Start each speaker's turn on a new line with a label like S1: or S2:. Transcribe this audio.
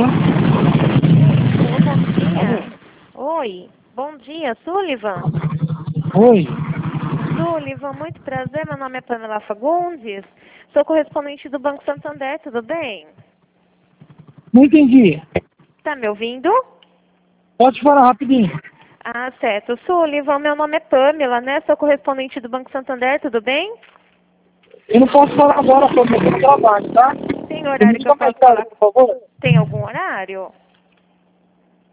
S1: Bom dia. Oi, bom dia, Sullivan.
S2: Oi.
S1: Sullivan, muito prazer, meu nome é Pamela Fagundes, sou correspondente do Banco Santander, tudo bem?
S2: Não entendi.
S1: Tá me ouvindo?
S2: Pode falar rapidinho.
S1: Ah, certo. Sullivan, meu nome é Pamela, né? Sou correspondente do Banco Santander, tudo bem?
S2: Eu não posso falar agora, porque eu tenho trabalho, tá?
S1: Tem
S2: Você me
S1: horário que
S2: liga
S1: eu
S2: mais
S1: posso
S2: tarde,
S1: falar?
S2: por favor?
S1: Tem algum horário?